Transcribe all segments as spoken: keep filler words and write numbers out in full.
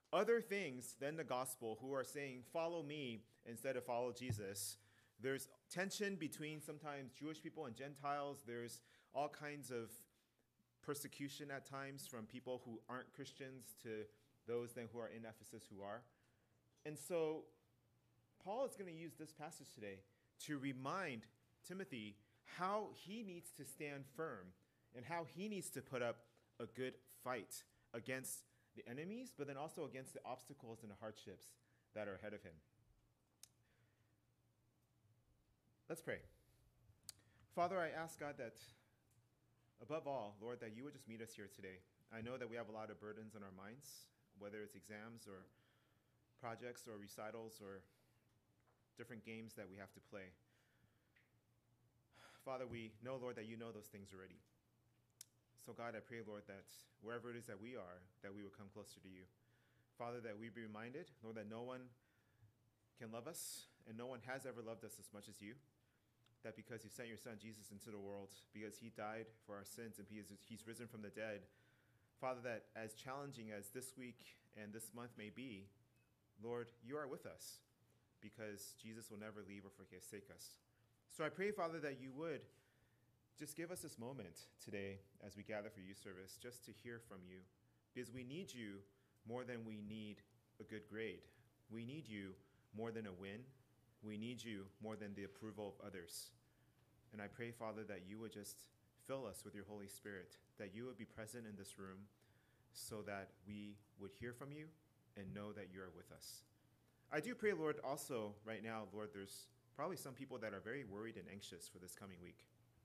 other things than the gospel who are saying, follow me instead of follow Jesus. There's tension between sometimes Jewish people and Gentiles. There's all kinds of persecution at times from people who aren't Christians to those then who are in Ephesus who are. And so Paul is going to use this passage today to remind Timothy how he needs to stand firm and how he needs to put up a good fight against the enemies, but then also against the obstacles and the hardships that are ahead of him. Let's pray. Father, I ask God that above all, Lord, that you would just meet us here today. I know that we have a lot of burdens on our minds, whether it's exams or projects or recitals or different games that we have to play. Father, we know, Lord, that you know those things already. So God, I pray, Lord, that wherever it is that we are, that we will come closer to you. Father, that we be reminded, Lord, that no one can love us and no one has ever loved us as much as you. That because you sent your son Jesus into the world, because he died for our sins and because he's risen from the dead, Father, that as challenging as this week and this month may be, Lord, you are with us because Jesus will never leave or forsake us. So I pray, Father, that you would just give us this moment today as we gather for youth service just to hear from you, because we need you more than we need a good grade. We need you more than a win. We need you more than the approval of others. And I pray, Father, that you would just fill us with your Holy Spirit, that you would be present in this room so that we would hear from you and know that you are with us. I do pray, Lord, also right now, Lord, there's probably some people that are very worried and anxious for this coming week.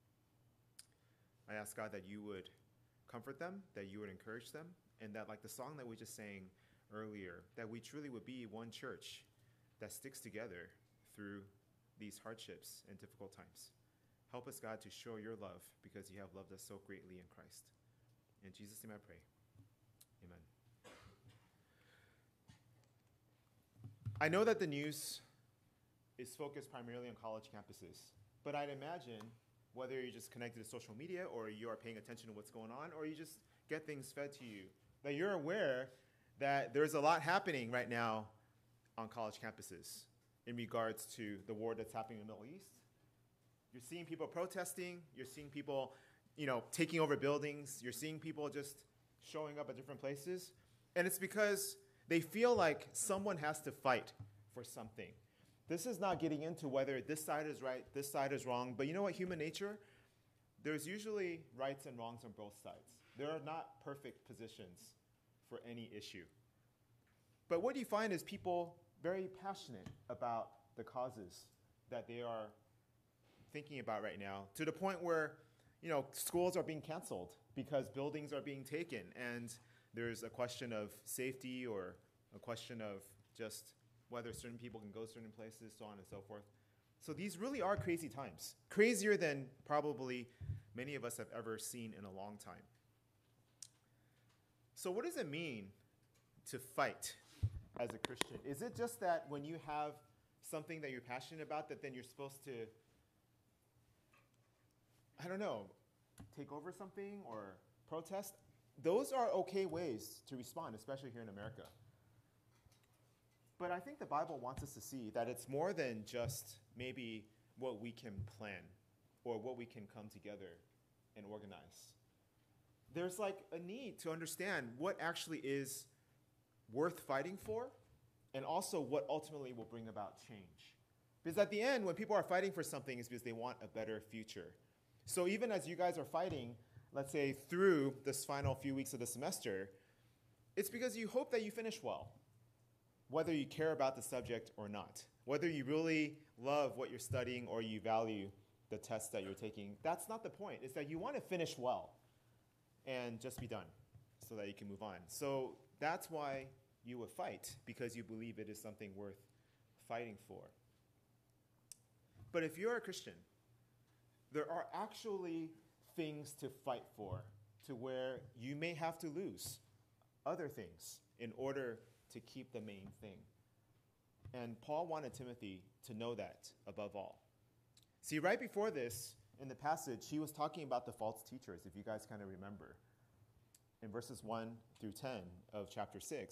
I ask, God, that you would comfort them, that you would encourage them, and that, like the song that we just sang earlier, that we truly would be one church that sticks together through these hardships and difficult times. Help us, God, to show your love because you have loved us so greatly in Christ. In Jesus' name I pray. Amen. I know that the news is focused primarily on college campuses, but I'd imagine whether you're just connected to social media or you are paying attention to what's going on or you just get things fed to you, that you're aware that there's a lot happening right now on college campuses in regards to the war that's happening in the Middle East. You're seeing people protesting. You're seeing people, you know, taking over buildings. You're seeing people just showing up at different places. And it's because they feel like someone has to fight for something. This is not getting into whether this side is right, this side is wrong. But you know what, human nature? There's usually rights and wrongs on both sides. There are not perfect positions for any issue. But what you find is people very passionate about the causes that they are thinking about right now, to the point where, you know, schools are being canceled because buildings are being taken, and there's a question of safety or a question of just whether certain people can go certain places, so on and so forth. So these really are crazy times, crazier than probably many of us have ever seen in a long time. So what does it mean to fight as a Christian? Is it just that when you have something that you're passionate about, that then you're supposed to, I don't know, take over something or protest? Those are okay ways to respond, especially here in America. But I think the Bible wants us to see that it's more than just maybe what we can plan or what we can come together and organize. There's like a need to understand what actually is worth fighting for and also what ultimately will bring about change. Because at the end, when people are fighting for something, it's because they want a better future. So even as you guys are fighting, let's say through this final few weeks of the semester, it's because you hope that you finish well, whether you care about the subject or not, whether you really love what you're studying or you value the tests that you're taking. That's not the point. It's that you want to finish well and just be done so that you can move on. So that's why you would fight, because you believe it is something worth fighting for. But if you're a Christian, there are actually things to fight for, to where you may have to lose other things in order to keep the main thing. And Paul wanted Timothy to know that above all. See, right before this, in the passage, he was talking about the false teachers, if you guys kind of remember. In verses one through ten of chapter six,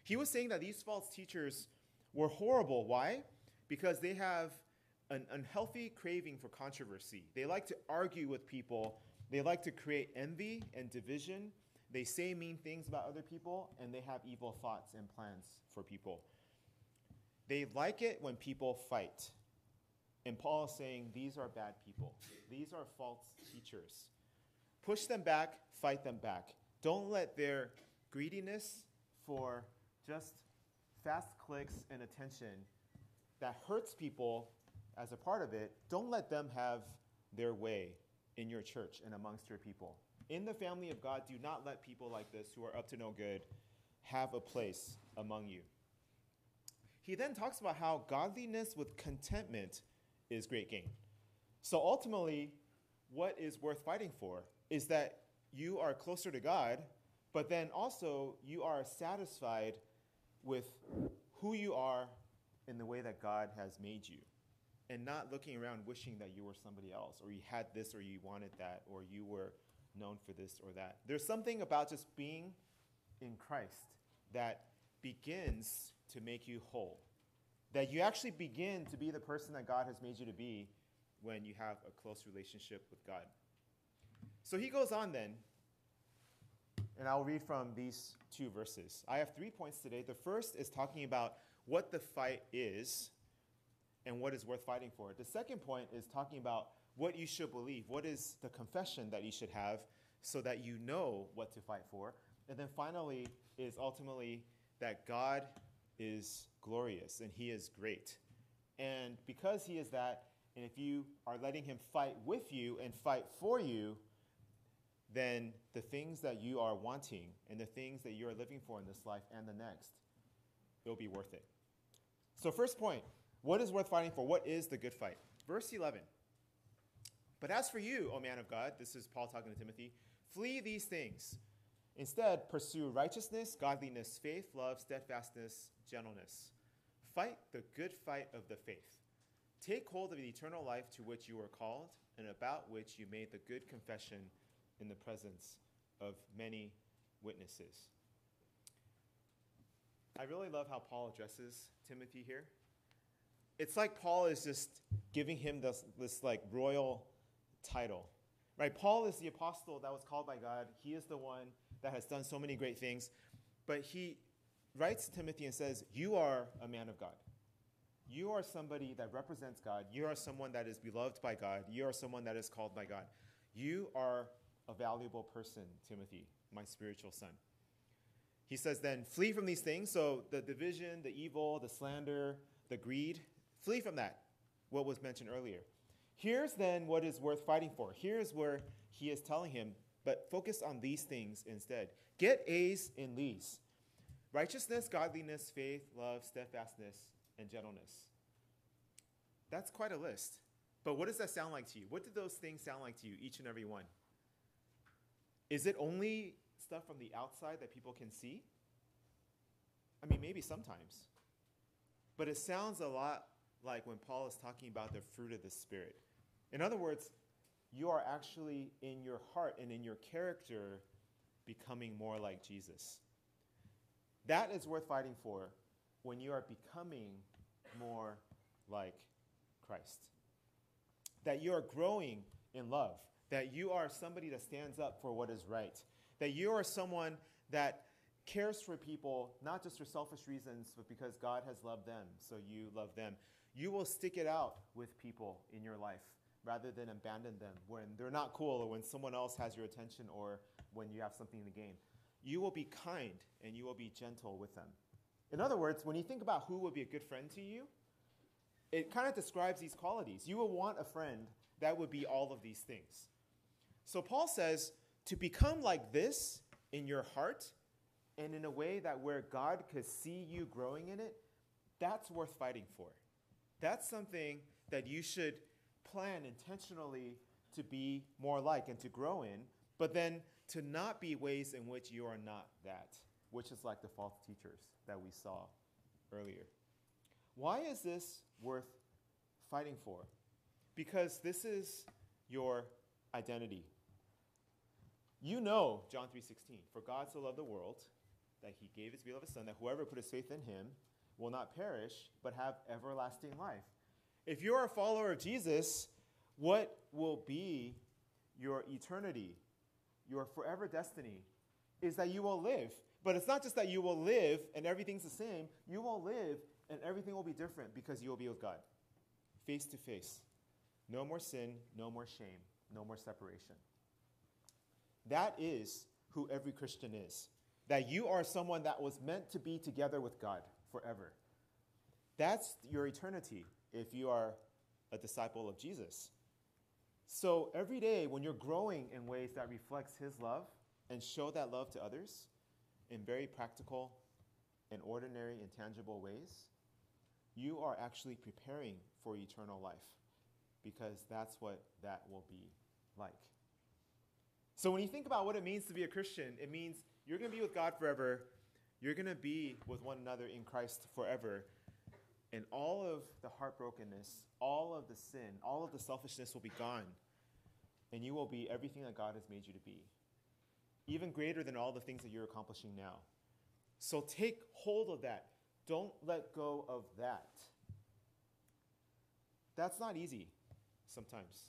He was saying that these false teachers were horrible. Why? Because they have an unhealthy craving for controversy. They like to argue with people. They like to create envy and division. They say mean things about other people, and they have evil thoughts and plans for people. They like it when people fight. And Paul is saying these are bad people. These are false teachers. Push them back, fight them back. Don't let their greediness for just fast clicks and attention that hurts people as a part of it, don't let them have their way in your church and amongst your people. In the family of God, do not let people like this who are up to no good have a place among you. He then talks about how godliness with contentment is great gain. So ultimately, what is worth fighting for is that you are closer to God, but then also you are satisfied with who you are in the way that God has made you, and not looking around wishing that you were somebody else, or you had this, or you wanted that, or you were known for this or that. There's something about just being in Christ that begins to make you whole, that you actually begin to be the person that God has made you to be when you have a close relationship with God. So he goes on then, and I'll read from these two verses. I have three points today. The first is talking about what the fight is and what is worth fighting for. The second point is talking about what you should believe. What is the confession that you should have so that you know what to fight for? And then finally is ultimately that God is glorious and he is great. And because he is that, and if you are letting him fight with you and fight for you, then the things that you are wanting and the things that you are living for in this life and the next, it'll be worth it. So first point, what is worth fighting for? What is the good fight? Verse eleven. But as for you, O man of God, this is Paul talking to Timothy, flee these things. Instead, pursue righteousness, godliness, faith, love, steadfastness, gentleness. Fight the good fight of the faith. Take hold of the eternal life to which you were called and about which you made the good confession in the presence of many witnesses. I really love how Paul addresses Timothy here. It's like Paul is just giving him this, this like royal title, right? Paul is the apostle that was called by God. He is the one that has done so many great things. But he writes to Timothy and says, you are a man of God. You are somebody that represents God. You are someone that is beloved by God. You are someone that is called by God. You are a valuable person, Timothy, my spiritual son. He says then, flee from these things. So the division, the evil, the slander, the greed, flee from that, what was mentioned earlier. Here's then what is worth fighting for. Here's where he is telling him, but focus on these things instead. Get A's in these: righteousness, godliness, faith, love, steadfastness, and gentleness. That's quite a list. But what does that sound like to you? What do those things sound like to you, each and every one? Is it only stuff from the outside that people can see? I mean, maybe sometimes. But it sounds a lot like when Paul is talking about the fruit of the Spirit. In other words, you are actually in your heart and in your character becoming more like Jesus. That is worth fighting for when you are becoming more like Christ. That you are growing in love. That you are somebody that stands up for what is right. That you are someone that cares for people, not just for selfish reasons, but because God has loved them, so you love them. You will stick it out with people in your life rather than abandon them when they're not cool or when someone else has your attention or when you have something to gain. You will be kind and you will be gentle with them. In other words, when you think about who would be a good friend to you, it kind of describes these qualities. You will want a friend that would be all of these things. So Paul says to become like this in your heart and in a way that where God could see you growing in it, that's worth fighting for. That's something that you should plan intentionally to be more like and to grow in, but then to not be ways in which you are not that, which is like the false teachers that we saw earlier. Why is this worth fighting for? Because this is your identity. You know John three sixteen, for God so loved the world that he gave his beloved Son, that whoever put his faith in him will not perish, but have everlasting life. If you're a follower of Jesus, what will be your eternity, your forever destiny, is that you will live. But it's not just that you will live and everything's the same. You will live and everything will be different because you will be with God, face to face. No more sin, no more shame, no more separation. That is who every Christian is. That you are someone that was meant to be together with God forever. That's your eternity if you are a disciple of Jesus. So every day when you're growing in ways that reflects his love and show that love to others in very practical and ordinary and tangible ways, you are actually preparing for eternal life because that's what that will be like. So when you think about what it means to be a Christian, it means you're going to be with God forever. You're going to be with one another in Christ forever. And all of the heartbrokenness, all of the sin, all of the selfishness will be gone. And you will be everything that God has made you to be. Even greater than all the things that you're accomplishing now. So take hold of that. Don't let go of that. That's not easy sometimes.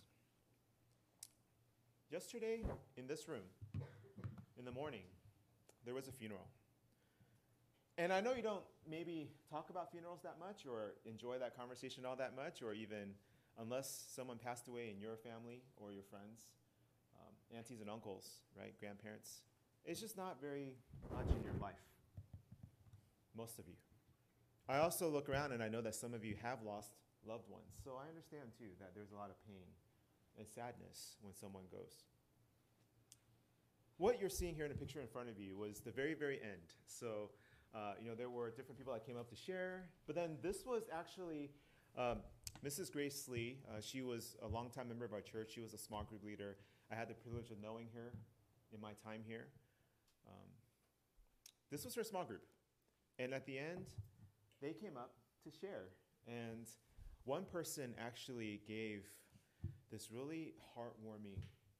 Yesterday, in this room, in the morning, there was a funeral. And I know you don't maybe talk about funerals that much or enjoy that conversation all that much, or even unless someone passed away in your family or your friends, um, aunties and uncles, right, grandparents. It's just not very much in your life, most of you. I also look around and I know that some of you have lost loved ones. So I understand too that there's a lot of pain and sadness when someone goes. What you're seeing here in the picture in front of you was the very, very end. So, uh, you know, there were different people that came up to share. But then this was actually um, Missus Grace Lee. Uh, she was a longtime member of our church. She was a small group leader. I had the privilege of knowing her in my time here. Um, this was her small group. And at the end, they came up to share. And one person actually gave this really heartwarming,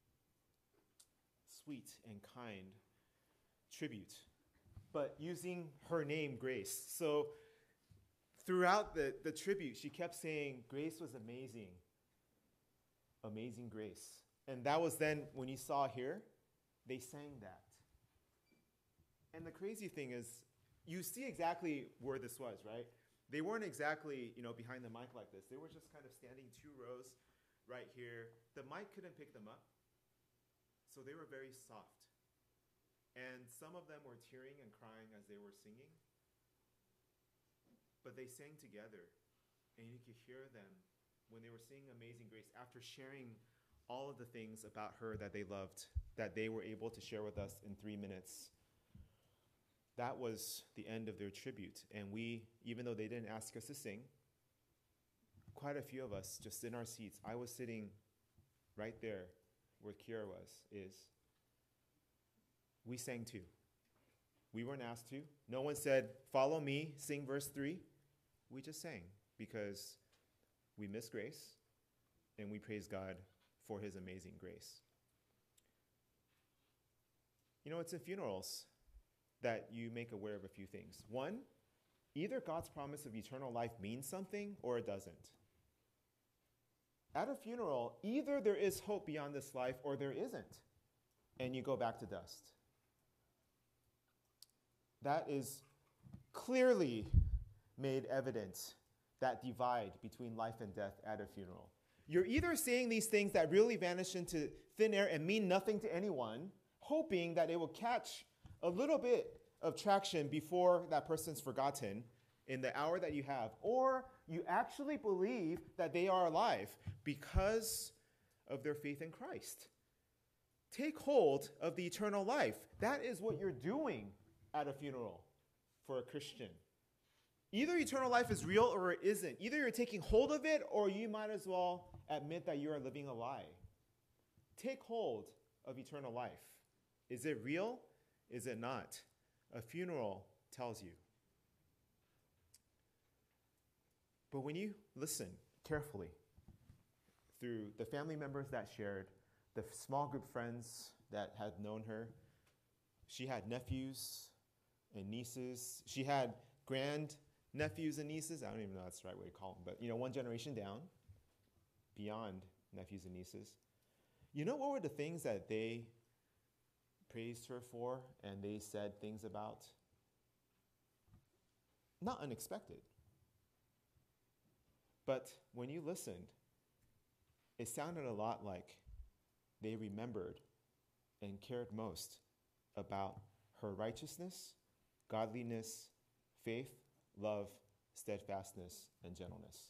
sweet, and kind tribute, but using her name, Grace. So throughout the, the tribute, she kept saying, Grace was amazing. Amazing Grace. And that was then, when you saw here, they sang that. And the crazy thing is, you see exactly where this was, right? They weren't exactly, you know, behind the mic like this. They were just kind of standing two rows right here. The mic couldn't pick them up, so they were very soft. And some of them were tearing and crying as they were singing, but they sang together, and you could hear them when they were singing Amazing Grace after sharing all of the things about her that they loved, that they were able to share with us in three minutes. That was the end of their tribute. And we, even though they didn't ask us to sing, quite a few of us just in our seats. I was sitting right there where Kiara was, is. We sang too. We weren't asked to. No one said, follow me, sing verse three. We just sang because we miss Grace and we praise God for his amazing grace. You know, it's in funerals that you make aware of a few things. One, either God's promise of eternal life means something or it doesn't. At a funeral, either there is hope beyond this life or there isn't, and you go back to dust. That is clearly made evident, that divide between life and death at a funeral. You're either saying these things that really vanish into thin air and mean nothing to anyone, hoping that it will catch a little bit of traction before that person's forgotten in the hour that you have, or you actually believe that they are alive because of their faith in Christ. Take hold of the eternal life. That is what you're doing at a funeral for a Christian. Either eternal life is real or it isn't. Either you're taking hold of it or you might as well admit that you are living a lie. Take hold of eternal life. Is it real? Is it not? A funeral tells you. But when you listen carefully through the family members that shared, the small group friends that had known her, she had nephews and nieces. She had grand nephews and nieces. I don't even know if that's the right way to call them, but you know, one generation down, beyond nephews and nieces. You know what were the things that they praised her for and they said things about? Not unexpected. But when you listened, it sounded a lot like they remembered and cared most about her righteousness, godliness, faith, love, steadfastness, and gentleness.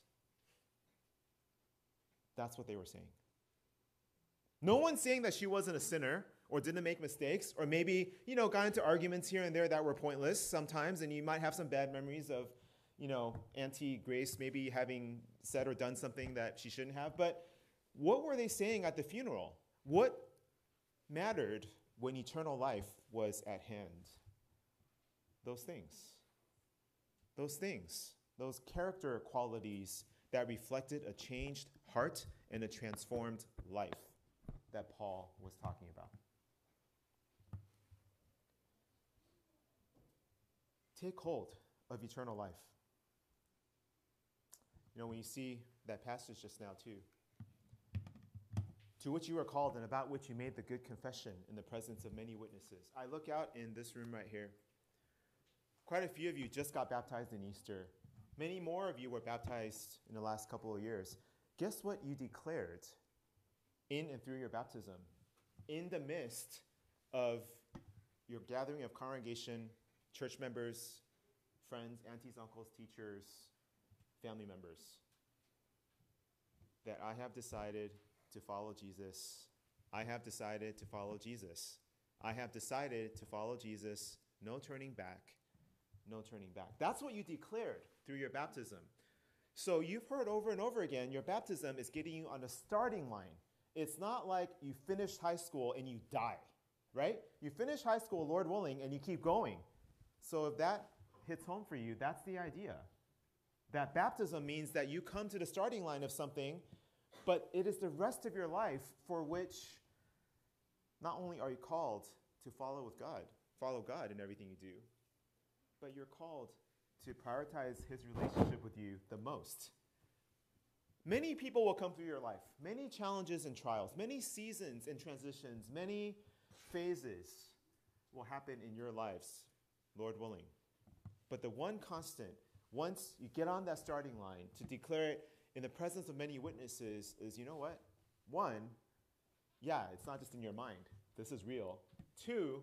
That's what they were saying. No one's saying that she wasn't a sinner or didn't make mistakes or maybe, you know, got into arguments here and there that were pointless sometimes, and you might have some bad memories of, you know, Auntie Grace maybe having said or done something that she shouldn't have. But what were they saying at the funeral? What mattered when eternal life was at hand? Those things. Those things. Those character qualities that reflected a changed heart and a transformed life that Paul was talking about. Take hold of eternal life. You know, when you see that passage just now too, to which you were called and about which you made the good confession in the presence of many witnesses. I look out in this room right here. Quite a few of you just got baptized in Easter. Many more of you were baptized in the last couple of years. Guess what you declared in and through your baptism? In the midst of your gathering of congregation, church members, friends, aunties, uncles, teachers, family members, that I have decided to follow Jesus. I have decided to follow Jesus. I have decided to follow Jesus. No turning back. No turning back. That's what you declared through your baptism. So you've heard over and over again, your baptism is getting you on the starting line. It's not like you finished high school and you die, right? You finish high school, Lord willing, and you keep going. So if that hits home for you, that's the idea. That baptism means that you come to the starting line of something, but it is the rest of your life for which not only are you called to follow with God, follow God in everything you do, but you're called to prioritize his relationship with you the most. Many people will come through your life, many challenges and trials, many seasons and transitions, many phases will happen in your lives, Lord willing. But the one constant, once you get on that starting line to declare it in the presence of many witnesses, is, you know what? One, yeah, it's not just in your mind. This is real. Two,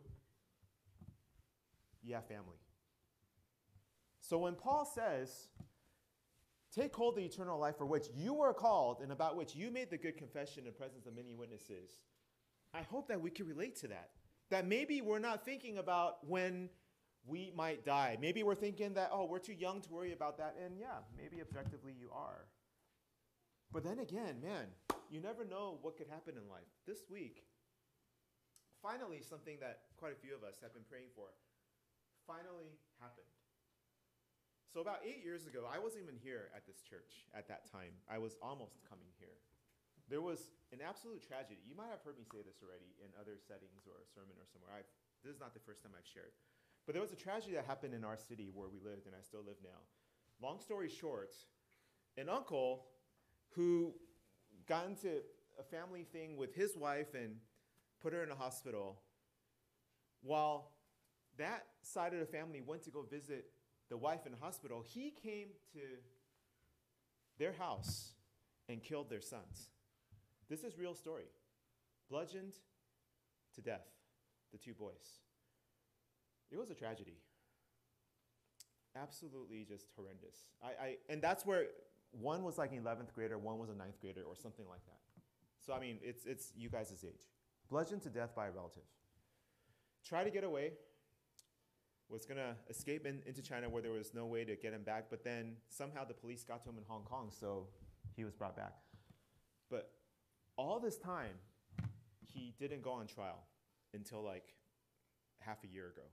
you have family. So when Paul says, take hold of the eternal life for which you were called and about which you made the good confession in the presence of many witnesses, I hope that we can relate to that. That maybe we're not thinking about when we might die. Maybe we're thinking that, oh, we're too young to worry about that. And yeah, maybe objectively you are. But then again, man, you never know what could happen in life. This week, finally, something that quite a few of us have been praying for finally happened. So about eight years ago, I wasn't even here at this church at that time. I was almost coming here. There was an absolute tragedy. You might have heard me say this already in other settings or a sermon or somewhere. I've, this is not the first time I've shared. But there was a tragedy that happened in our city where we lived, and I still live now. Long story short, an uncle who got into a family thing with his wife and put her in a hospital, while that side of the family went to go visit the wife in the hospital, he came to their house and killed their sons. This is real story. Bludgeoned to death, the two boys. It was a tragedy. Absolutely just horrendous. I, I and that's where one was like an eleventh grader, one was a ninth grader, or something like that. So I mean, it's it's you guys' age. Bludgeoned to death by a relative. Try to get away. Was going to escape in, into China where there was no way to get him back, but then somehow the police got to him in Hong Kong, so he was brought back. But all this time, he didn't go on trial until like half a year ago.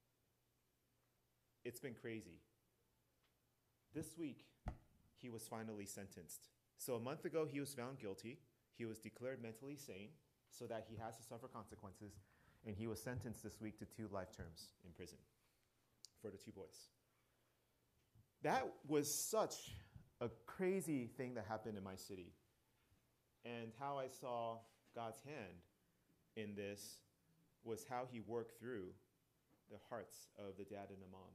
It's been crazy. This week, he was finally sentenced. So a month ago, he was found guilty. He was declared mentally sane so that he has to suffer consequences, and he was sentenced this week to two life terms in prison. for the two boys. That was such a crazy thing that happened in my city. And how I saw God's hand in this was how he worked through the hearts of the dad and the mom.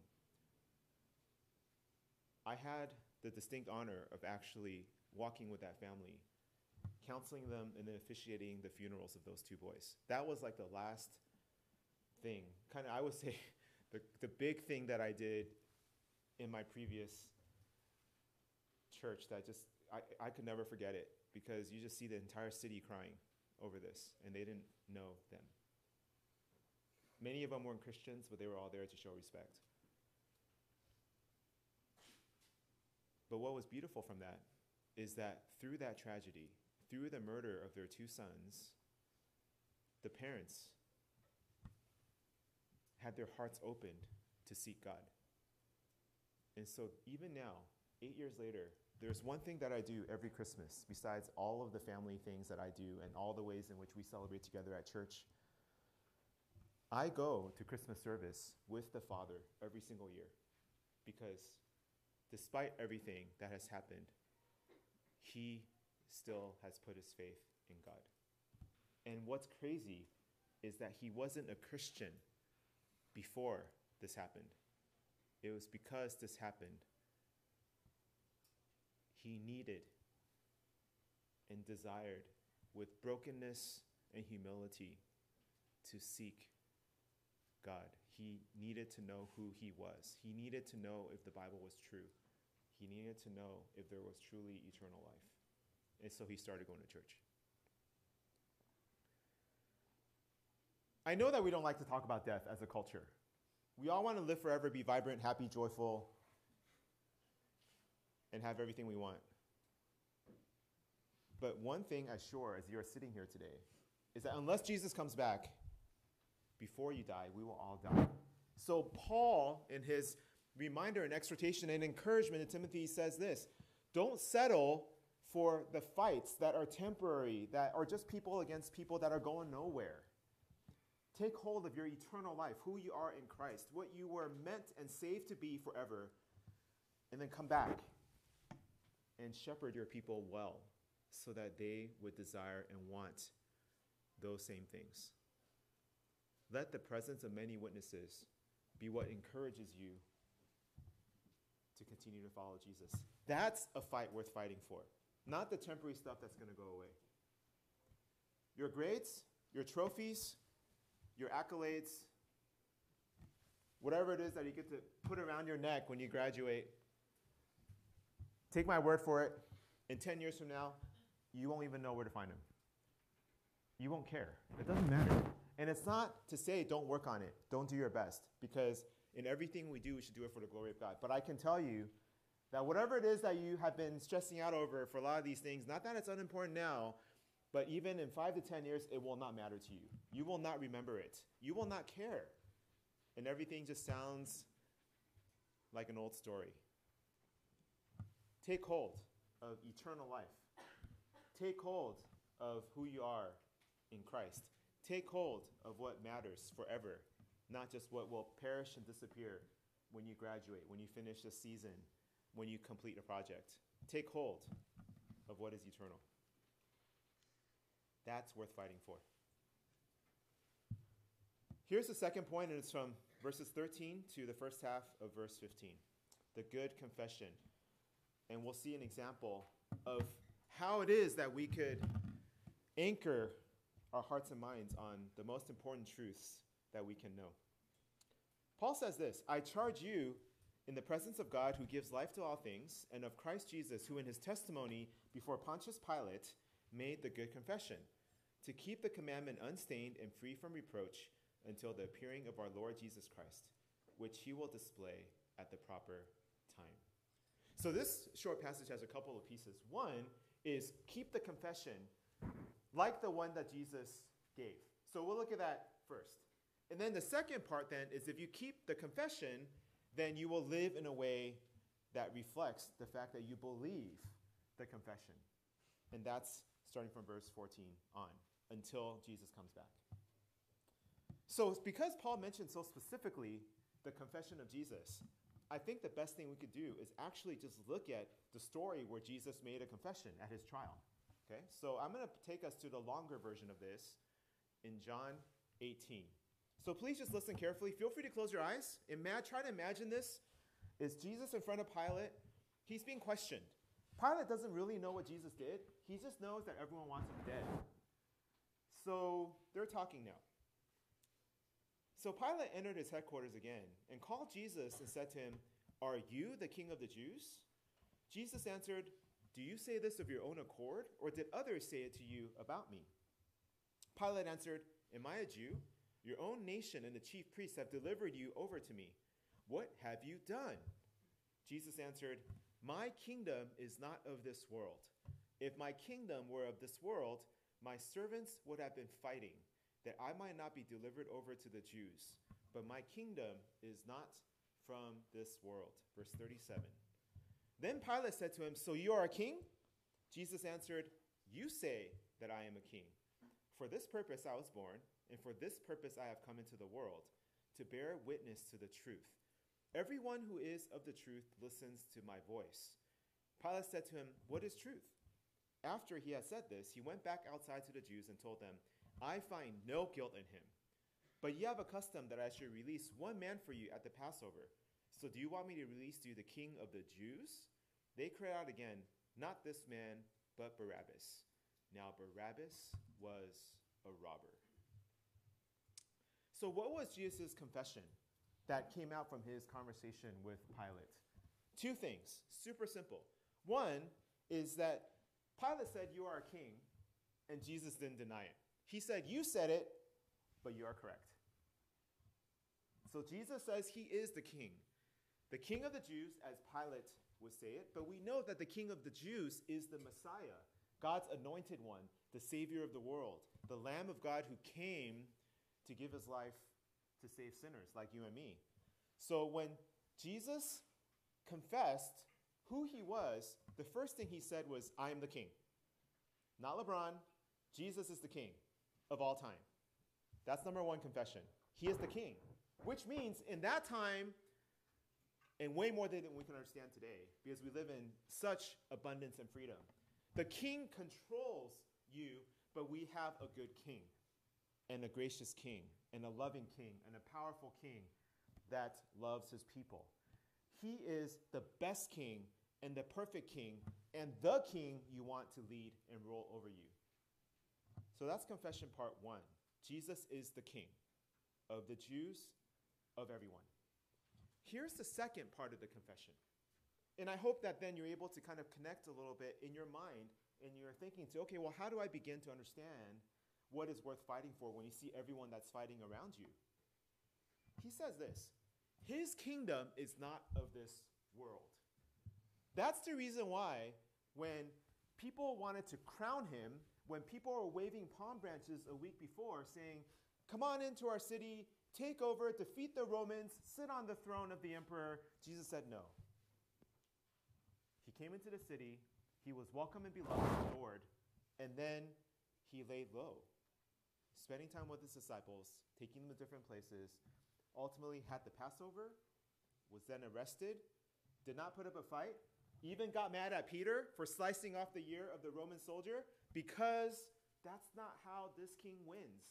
I had the distinct honor of actually walking with that family, counseling them, and then officiating the funerals of those two boys. That was like the last thing. Kind of, I would say, the, the big thing that I did in my previous church that just, I, I could never forget it, because you just see the entire city crying over this, and they didn't know them. Many of them weren't Christians, but they were all there to show respect. But what was beautiful from that is that through that tragedy, through the murder of their two sons, the parents had their hearts opened to seek God. And so even now, eight years later, there's one thing that I do every Christmas, besides all of the family things that I do and all the ways in which we celebrate together at church. I go to Christmas service with the father every single year, because despite everything that has happened, he still has put his faith in God. And what's crazy is that he wasn't a Christian before this happened. It was because this happened. He needed and desired, with brokenness and humility, to seek God. He needed to know who he was. He needed to know if the Bible was true. He needed to know if there was truly eternal life. And so he started going to church. I know that we don't like to talk about death as a culture. We all want to live forever, be vibrant, happy, joyful, and have everything we want. But one thing as sure as you're sitting here today is that unless Jesus comes back before you die, we will all die. So Paul, in his reminder and exhortation and encouragement to Timothy, says this: don't settle for the fights that are temporary, that are just people against people that are going nowhere. Take hold of your eternal life, who you are in Christ, what you were meant and saved to be forever, and then come back and shepherd your people well so that they would desire and want those same things. Let the presence of many witnesses be what encourages you to continue to follow Jesus. That's a fight worth fighting for, not the temporary stuff that's going to go away. Your grades, your trophies, your accolades, whatever it is that you get to put around your neck when you graduate, take my word for it, in ten years from now, you won't even know where to find them. You won't care. It doesn't matter. And it's not to say don't work on it, don't do your best, because in everything we do, we should do it for the glory of God. But I can tell you that whatever it is that you have been stressing out over for a lot of these things, not that it's unimportant now, but even in five to ten years, it will not matter to you. You will not remember it. You will not care. And everything just sounds like an old story. Take hold of eternal life. Take hold of who you are in Christ. Take hold of what matters forever, not just what will perish and disappear when you graduate, when you finish a season, when you complete a project. Take hold of what is eternal. That's worth fighting for. Here's the second point, and it's from verses thirteen to the first half of verse fifteen. The good confession. And we'll see an example of how it is that we could anchor our hearts and minds on the most important truths that we can know. Paul says this: I charge you in the presence of God, who gives life to all things, and of Christ Jesus, who in his testimony before Pontius Pilate made the good confession, to keep the commandment unstained and free from reproach until the appearing of our Lord Jesus Christ, which he will display at the proper time. So this short passage has a couple of pieces. One is keep the confession like the one that Jesus gave. So we'll look at that first. And then the second part then is if you keep the confession, then you will live in a way that reflects the fact that you believe the confession. And that's starting from verse fourteen on, until Jesus comes back. So because Paul mentioned so specifically the confession of Jesus, I think the best thing we could do is actually just look at the story where Jesus made a confession at his trial. Okay, so I'm going to take us to the longer version of this in John eighteen. So please just listen carefully. Feel free to close your eyes. Ima- try to imagine this. Is Jesus in front of Pilate? He's being questioned. Pilate doesn't really know what Jesus did. He just knows that everyone wants him dead. So they're talking now. So Pilate entered his headquarters again and called Jesus and said to him, "Are you the king of the Jews?" Jesus answered, "Do you say this of your own accord, or did others say it to you about me?" Pilate answered, "Am I a Jew? Your own nation and the chief priests have delivered you over to me. What have you done?" Jesus answered, "My kingdom is not of this world. If my kingdom were of this world, my servants would have been fighting, that I might not be delivered over to the Jews. But my kingdom is not from this world." Verse thirty-seven. Then Pilate said to him, "So you are a king?" Jesus answered, "You say that I am a king. For this purpose I was born, and for this purpose I have come into the world, to bear witness to the truth. Everyone who is of the truth listens to my voice." Pilate said to him, "What is truth?" After he had said this, he went back outside to the Jews and told them, "I find no guilt in him. But you have a custom that I should release one man for you at the Passover. So do you want me to release to you the king of the Jews?" They cried out again, "Not this man, but Barabbas." Now Barabbas was a robber. So what was Jesus' confession that came out from his conversation with Pilate? Two things, super simple. One is that Pilate said, "You are a king," and Jesus didn't deny it. He said, "You said it, but you are correct." So Jesus says he is the king, the king of the Jews, as Pilate would say it, but we know that the king of the Jews is the Messiah, God's anointed one, the Savior of the world, the Lamb of God who came to give his life to save sinners like you and me. So when Jesus confessed who he was, the first thing he said was, "I am the king." Not LeBron. Jesus is the king of all time. That's number one confession. He is the king, which means in that time, and way more than we can understand today, because we live in such abundance and freedom, the king controls you, but we have a good king, and a gracious king, and a loving king, and a powerful king that loves his people. He is the best king and the perfect king, and the king you want to lead and rule over you. So that's confession part one. Jesus is the king of the Jews, of everyone. Here's the second part of the confession. And I hope that then you're able to kind of connect a little bit in your mind, and you're thinking to, okay, well, how do I begin to understand what is worth fighting for when you see everyone that's fighting around you? He says this, his kingdom is not of this world. That's the reason why when people wanted to crown him, when people were waving palm branches a week before saying, "Come on into our city, take over, defeat the Romans, sit on the throne of the emperor," Jesus said no. He came into the city, he was welcome and beloved of the Lord, and then he laid low, spending time with his disciples, taking them to different places, ultimately had the Passover, was then arrested, did not put up a fight, even got mad at Peter for slicing off the ear of the Roman soldier, because that's not how this king wins.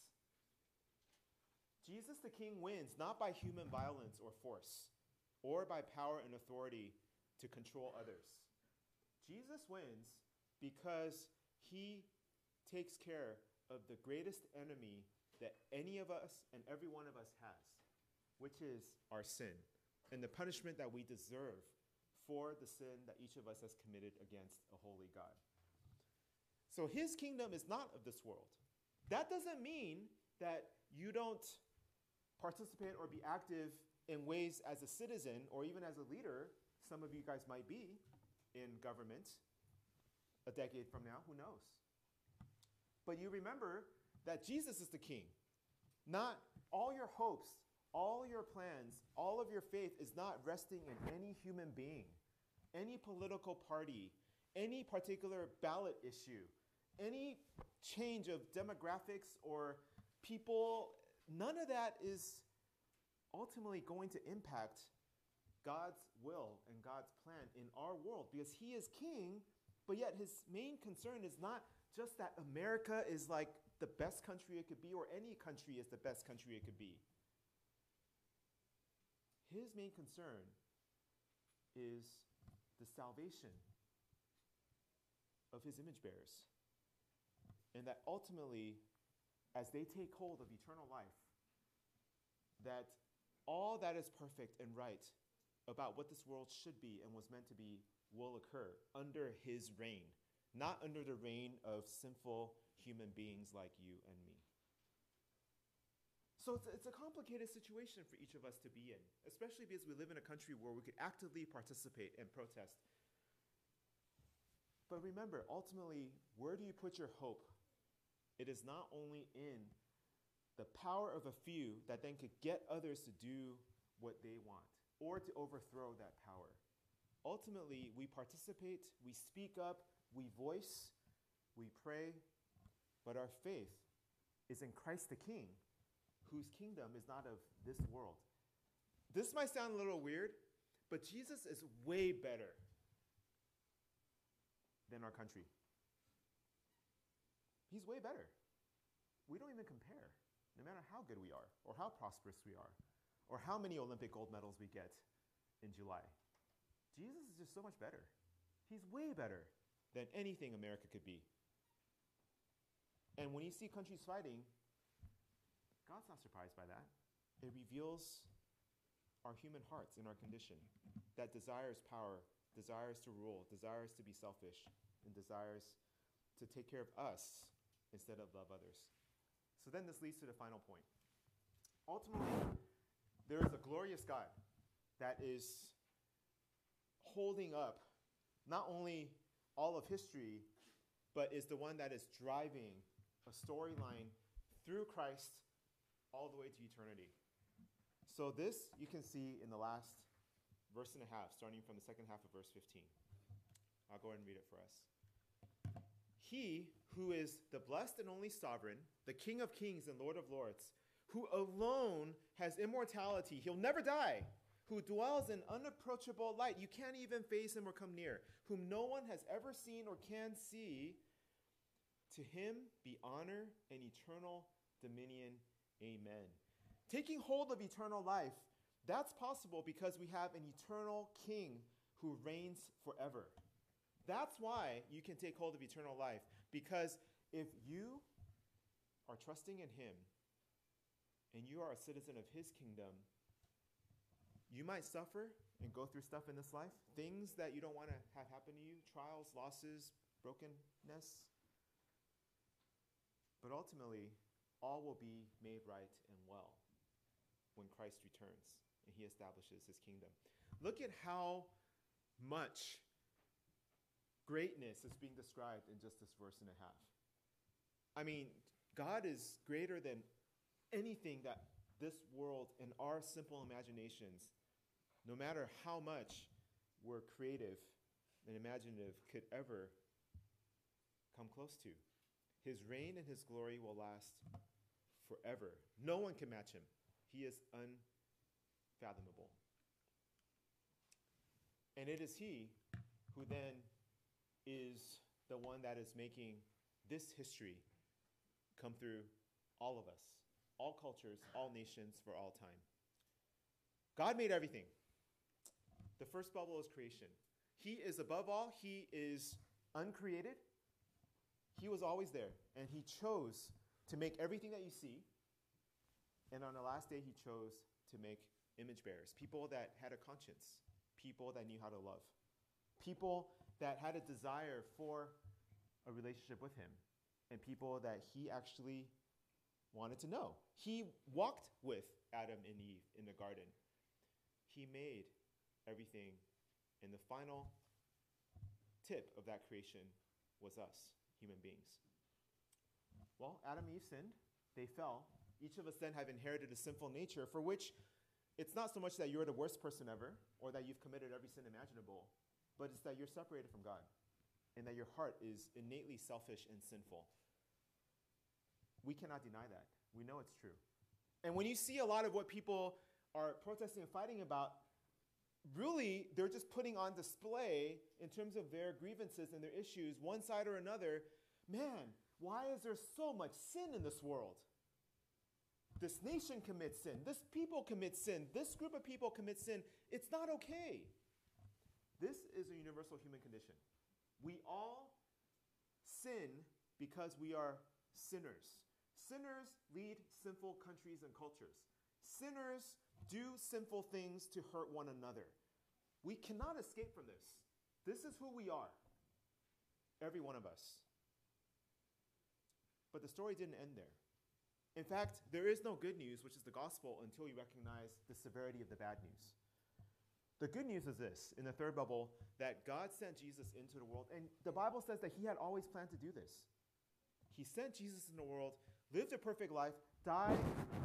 Jesus the king wins not by human violence or force, or by power and authority to control others. Jesus wins because he takes care of the greatest enemy that any of us and every one of us has, which is our sin and the punishment that we deserve for the sin that each of us has committed against a holy God. So his kingdom is not of this world. That doesn't mean that you don't participate or be active in ways as a citizen or even as a leader. Some of you guys might be in government a decade from now, who knows? But you remember that Jesus is the king. Not all your hopes, all your plans, all of your faith is not resting in any human being, any political party, any particular ballot issue, any change of demographics or people. None of that is ultimately going to impact God's will and God's plan in our world, because he is king, but yet his main concern is not just that America is like the best country it could be, or any country is the best country it could be. His main concern is the salvation of his image bearers. And that ultimately, as they take hold of eternal life, that all that is perfect and right about what this world should be and was meant to be will occur under his reign, not under the reign of sinful human beings like you and me. So it's, it's a complicated situation for each of us to be in, especially because we live in a country where we could actively participate and protest. But remember, ultimately, where do you put your hope? It is not only in the power of a few that then could get others to do what they want or to overthrow that power. Ultimately, we participate, we speak up, we voice, we pray, but our faith is in Christ the King, whose kingdom is not of this world. This might sound a little weird, but Jesus is way better than our country. He's way better. We don't even compare, no matter how good we are, or how prosperous we are, or how many Olympic gold medals we get in July. Jesus is just so much better. He's way better than anything America could be. And when you see countries fighting, God's not surprised by that. It reveals our human hearts and our condition that desires power, desires to rule, desires to be selfish, and desires to take care of us instead of love others. So then this leads to the final point. Ultimately, there is a glorious God that is holding up not only all of history, but is the one that is driving a storyline through Christ all the way to eternity. So this you can see in the last verse and a half, starting from the second half of verse fifteen. I'll go ahead and read it for us. He who is the blessed and only sovereign, the King of kings and Lord of lords, who alone has immortality, he'll never die, who dwells in unapproachable light, you can't even face him or come near, whom no one has ever seen or can see, to him be honor and eternal dominion. Amen. Taking hold of eternal life, that's possible because we have an eternal King who reigns forever. That's why you can take hold of eternal life, because if you are trusting in him and you are a citizen of his kingdom, you might suffer and go through stuff in this life, things that you don't want to have happen to you, trials, losses, brokenness. But ultimately, all will be made right and well when Christ returns and he establishes his kingdom. Look at how much greatness is being described in just this verse and a half. I mean, God is greater than anything that this world and our simple imaginations, no matter how much we're creative and imaginative, could ever come close to. His reign and his glory will last forever. No one can match him. He is unfathomable. And it is he who then is the one that is making this history come through all of us, all cultures, all nations, for all time. God made everything. The first bubble is creation. He is above all. He is uncreated. He was always there, and he chose to make everything that you see. And on the last day, he chose to make image bearers, people that had a conscience, people that knew how to love, people that had a desire for a relationship with him, and people that he actually wanted to know. He walked with Adam and Eve in the garden. He made everything, and the final tip of that creation was us, human beings. Well, Adam and Eve sinned. They fell. Each of us then have inherited a sinful nature for which it's not so much that you're the worst person ever or that you've committed every sin imaginable, but it's that you're separated from God and that your heart is innately selfish and sinful. We cannot deny that. We know it's true. And when you see a lot of what people are protesting and fighting about, really, they're just putting on display in terms of their grievances and their issues, one side or another. Man, why is there so much sin in this world? This nation commits sin. This people commit sin. This group of people commit sin. It's not okay. This is a universal human condition. We all sin because we are sinners. Sinners lead sinful countries and cultures. Sinners do sinful things to hurt one another. We cannot escape from this. This is who we are, every one of us. But the story didn't end there. In fact, there is no good news, which is the gospel, until you recognize the severity of the bad news. The good news is this, in the third bubble, that God sent Jesus into the world. And the Bible says that he had always planned to do this. He sent Jesus in the world, lived a perfect life, died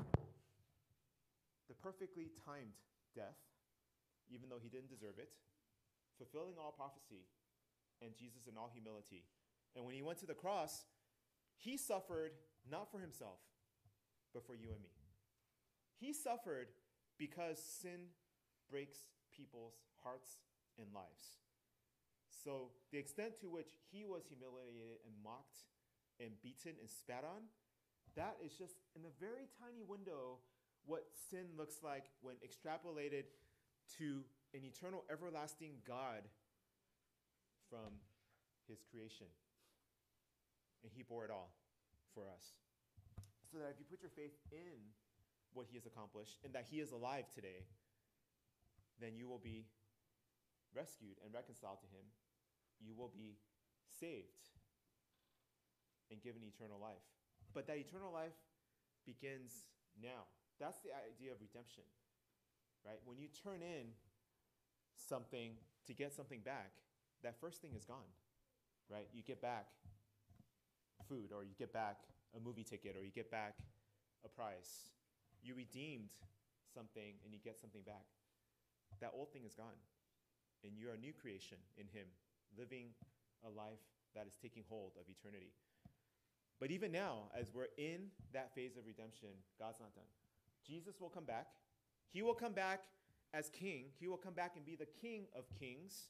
the perfectly timed death, even though he didn't deserve it, fulfilling all prophecy, and Jesus in all humility. And when he went to the cross, he suffered not for himself, but for you and me. He suffered because sin breaks people's hearts and lives. So the extent to which he was humiliated and mocked and beaten and spat on, that is just in a very tiny window what sin looks like when extrapolated to an eternal, everlasting God from his creation. And he bore it all for us. So that if you put your faith in what he has accomplished and that he is alive today, then you will be rescued and reconciled to him. You will be saved and given eternal life. But that eternal life begins now. That's the idea of redemption, right? When you turn in something to get something back, that first thing is gone, right? You get back food, or you get back a movie ticket, or you get back a prize. You redeemed something and you get something back. That old thing is gone. And you are a new creation in him, living a life that is taking hold of eternity. But even now, as we're in that phase of redemption, God's not done. Jesus will come back. He will come back as king. He will come back and be the King of kings.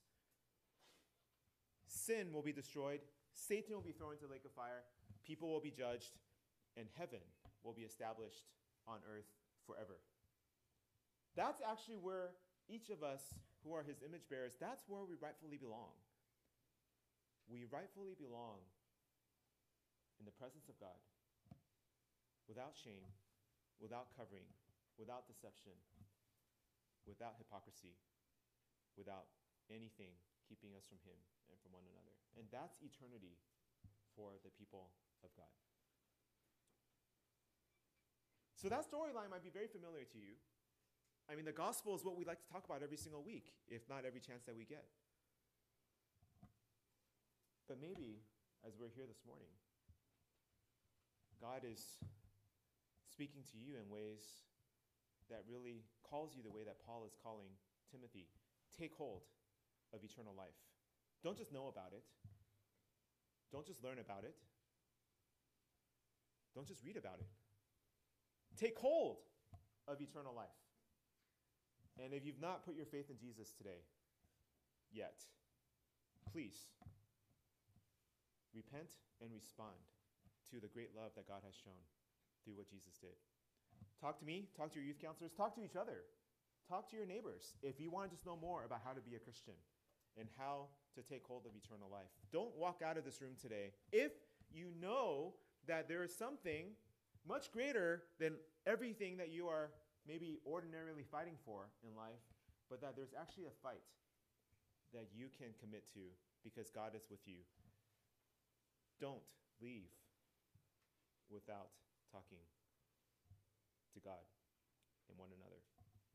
Sin will be destroyed. Satan will be thrown into the lake of fire. People will be judged, and heaven will be established on earth forever. That's actually where each of us who are his image bearers, that's where we rightfully belong. We rightfully belong in the presence of God, without shame, without covering, without deception, without hypocrisy, without anything keeping us from him and from one another. And that's eternity for the people of God. So that storyline might be very familiar to you. I mean, the gospel is what we like to talk about every single week, if not every chance that we get. But maybe, as we're here this morning, God is speaking to you in ways that really calls you the way that Paul is calling Timothy. Take hold of eternal life. Don't just know about it. Don't just learn about it. Don't just read about it. Take hold of eternal life. And if you've not put your faith in Jesus today yet, please repent and respond to the great love that God has shown through what Jesus did. Talk to me, talk to your youth counselors, talk to each other, talk to your neighbors if you want to just know more about how to be a Christian and how to take hold of eternal life. Don't walk out of this room today if you know that there is something much greater than everything that you are maybe ordinarily fighting for in life, but that there's actually a fight that you can commit to because God is with you. Don't leave without talking to God and one another.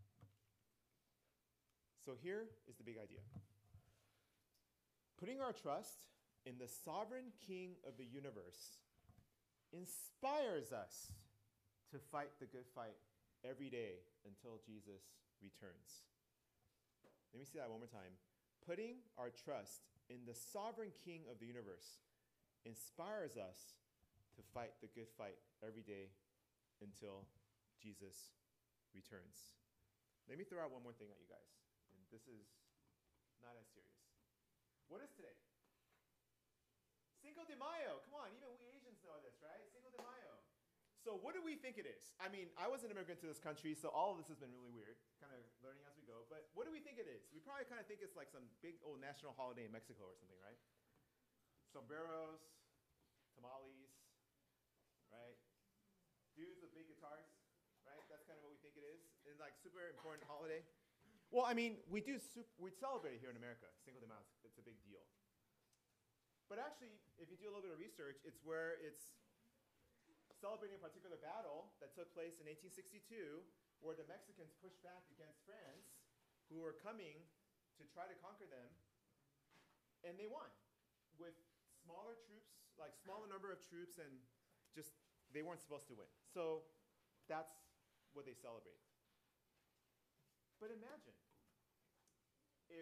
So here is the big idea. Putting our trust in the sovereign King of the universe inspires us to fight the good fight every day until Jesus returns. Let me say that one more time. Putting our trust in the sovereign King of the universe inspires us to fight the good fight every day until Jesus returns. Let me throw out one more thing at you guys. And this is not as serious. What is today? Cinco de Mayo. Come on, even we Asians know this, right? Cinco de Mayo. So what do we think it is? I mean, I was an immigrant to this country, so all of this has been really weird, kind of learning as we go. But what do we think it is? We probably kind of think it's like some big old national holiday in Mexico or something, right? Sombreros, tamales, right? Dudes with big guitars, right? That's kind of what we think it is. It's like super important holiday. Well, I mean, we do super, we celebrate it here in America. Cinco de Mayo, it's a big deal. But actually, if you do a little bit of research, it's where it's celebrating a particular battle that took place in eighteen sixty-two, where the Mexicans pushed back against France, who were coming to try to conquer them, and they won with smaller troops, like smaller number of troops, and just they weren't supposed to win. So that's what they celebrate. But imagine if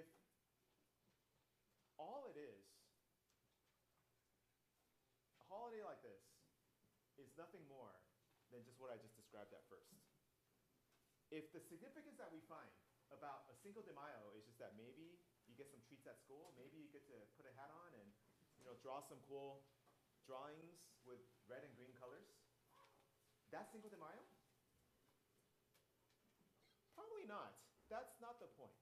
all it is, a holiday like this, is nothing more than just what I just described at first. If the significance that we find about a Cinco de Mayo is just that maybe you get some treats at school, maybe you get to put a hat on and you know draw some cool drawings with red and green colors, that's Cinco de Mayo? Probably not. That's not the point.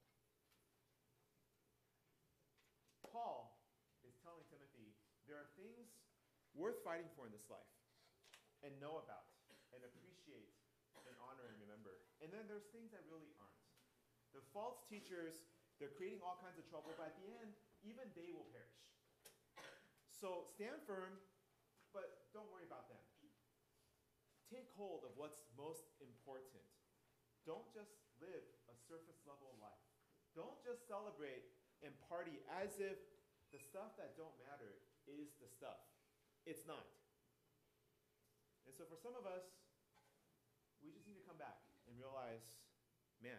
Paul is telling Timothy there are things worth fighting for in this life, and know about, and appreciate, and honor, and remember. And then there's things that really aren't. The false teachers, they're creating all kinds of trouble, but at the end, even they will perish. So stand firm, but don't worry about them. Take hold of what's most important. Don't just live a surface level life. Don't just celebrate and party as if the stuff that don't matter is the stuff. It's not. And so for some of us, we just need to come back and realize, man,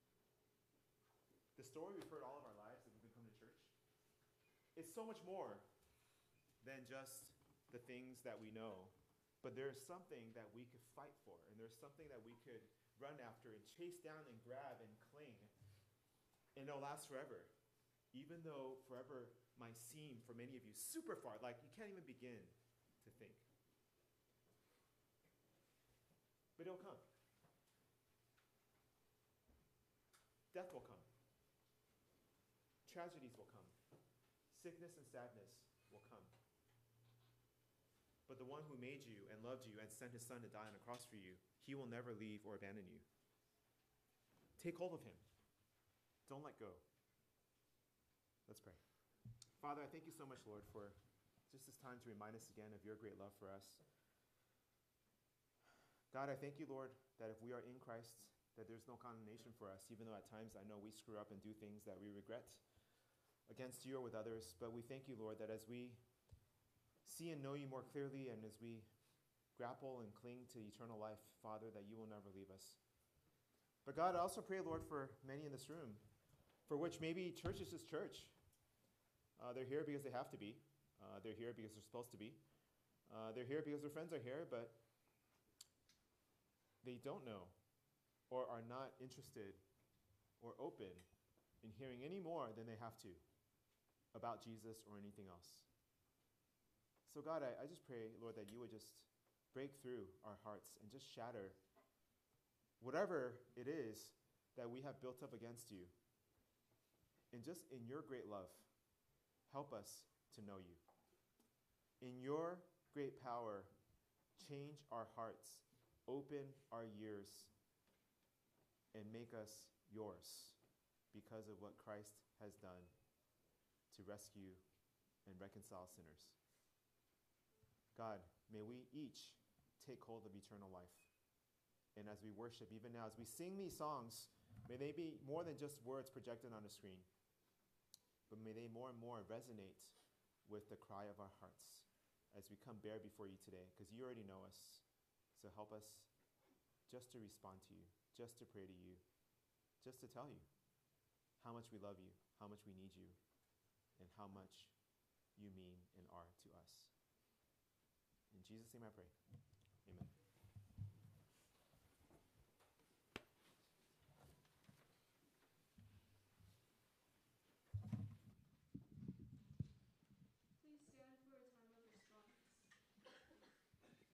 the story we've heard all of our lives that we've been coming to church, it's so much more than just the things that we know. But there's something that we could fight for, and there's something that we could run after and chase down and grab and cling, and it'll last forever. Even though forever might seem, for many of you, super far, like you can't even begin to think. But it'll come. Death will come. Tragedies will come. Sickness and sadness will come. But the one who made you and loved you and sent his son to die on a cross for you, he will never leave or abandon you. Take hold of him. Don't let go. Let's pray. Father, I thank you so much, Lord, for just this time to remind us again of your great love for us. God, I thank you, Lord, that if we are in Christ, that there's no condemnation for us, even though at times I know we screw up and do things that we regret against you or with others. But we thank you, Lord, that as we see and know you more clearly and as we grapple and cling to eternal life, Father, that you will never leave us. But God, I also pray, Lord, for many in this room, for which maybe church is just church. Uh, they're here because they have to be. Uh, they're here because they're supposed to be. Uh, they're here because their friends are here, but they don't know or are not interested or open in hearing any more than they have to about Jesus or anything else. So God, I, I just pray, Lord, that you would just break through our hearts and just shatter whatever it is that we have built up against you. And just in your great love, help us to know you. In your great power, change our hearts, open our ears, and make us yours because of what Christ has done to rescue and reconcile sinners. God, may we each take hold of eternal life. And as we worship, even now, as we sing these songs, may they be more than just words projected on a screen, but may they more and more resonate with the cry of our hearts as we come bare before you today, because you already know us. So help us just to respond to you, just to pray to you, just to tell you how much we love you, how much we need you, and how much you mean and are to us. In Jesus' name I pray. Amen.